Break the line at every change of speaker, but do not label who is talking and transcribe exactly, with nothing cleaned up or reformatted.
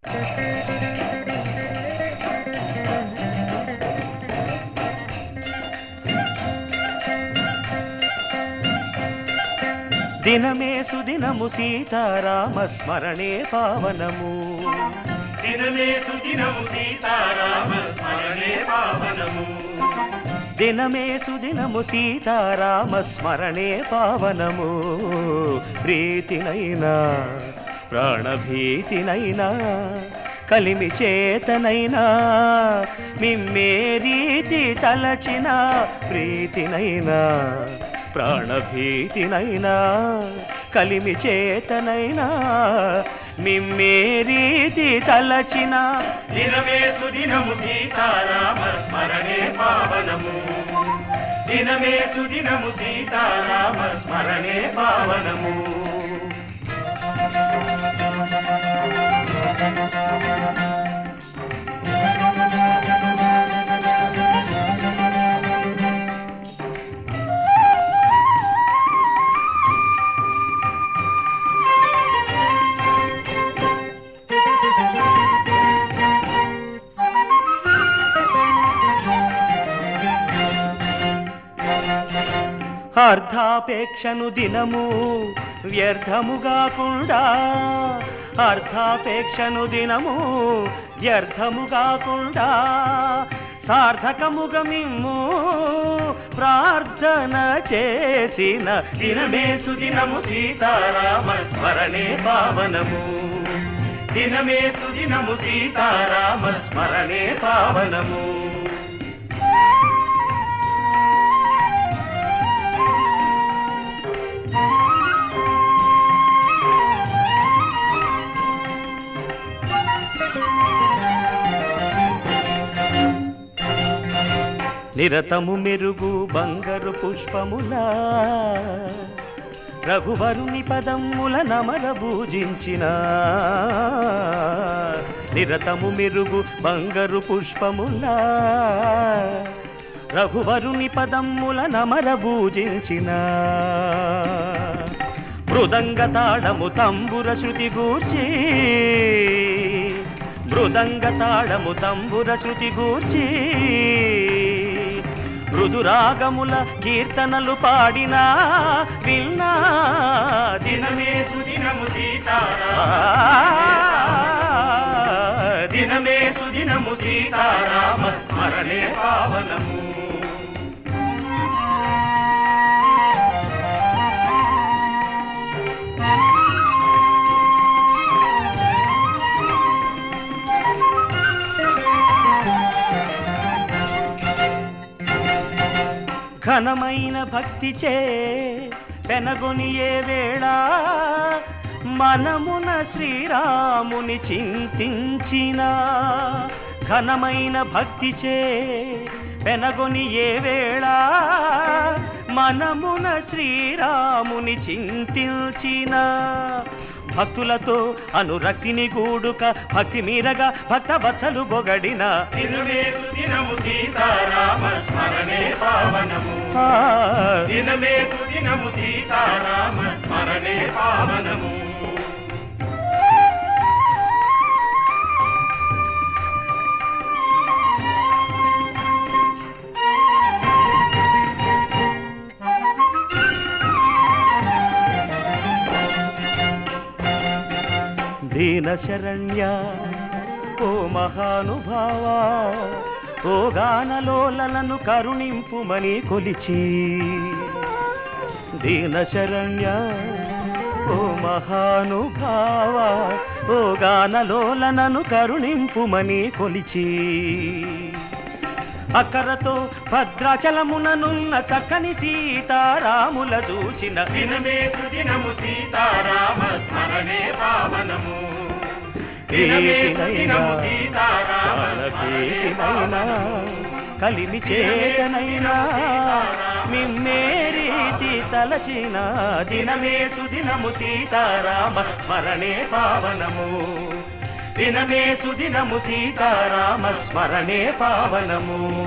దినమే సుదినము సీతారామ స్మరణే పావనము
దినమే సుదినము సీతారామ స్మరణే పావనము
దినమే సుదినము సీతారామ స్మరణే పావనము ప్రీతినైనా ప్రాణభీతినైనా కలిమి చేతనైనా మిమ్మే రీతి తలచిన ప్రీతినైనా ప్రాణభీతినైనా కలిమి చేతనైనా మిమ్మే రీతి తలచిన
దినమే సుదినము సీతారామ స్మరణే పావనము దినమే సుదినము సీతారామ స్మరణే పావనము
అర్ధాపేక్షను దినము వ్యర్థముగాకుండా అర్ధాపేక్షను దినము వ్యర్థముగాకుండా సార్థకముగా మిమ్ము ప్రార్థన చేసిన
దినమే సుదినము సీతారామ స్మరణే పావనము దినమే సుదినము సీతారామ స్మరణే పావనము
నిరతము మెరుగు బంగారు పుష్పములా రఘువరుని పదముల నమర పూజించిన నిరతము మెరుగు బంగారు పుష్పములా రఘువరుని పదముల నమర పూజించిన మృదంగ తాళము తంబుర శృతి గూర్చి మృదంగ తాళము తంబుర శృతి గూర్చి మృదురాగముల కీర్తనలు పాడినా విన్నా
దినమే సుదినము సీతారామ దినమే సుదినము సీతారామ స్మరణే పావనము
ఘనమైన భక్తిచే పెనగొని ఏ వేళ మనమున శ్రీరాముని చింతించిన ఘనమైన భక్తిచే పెనగొని ఏ వేళ మనమున శ్రీరాముని చింతించిన భక్తులతో అనురక్తిని గూడుక భక్తి మీరగా భక్త వత్సలు బొగడిన
దినమే సుదినము సీతారామ స్మరణే పావనము దినమే సుదినము సీతారామ స్మరణే పావనము
దీన శరణ్య ఓ మహానుభావా ఓ గానలోలలను కరుణింపుమని కొలిచి దీన శరణ్య ఓ మహానుభావా ఓ గానలోలనను కరుణింపుమని కొలిచి అక్కరతో భద్రాచలముననున్న చక్కని సీతారాముల దూచిన
దినమే సుదినము సీతారామ స్మరణే పావనము దినమే సుదినము సీతారామ
స్మరణే కలిమి చేతనైనా మిమ్మే రీతి తలచిన దినమే సుదినము సీతారామ స్మరణే పావనము దినమే సుదినము సీతారామ స్మరణే పావనము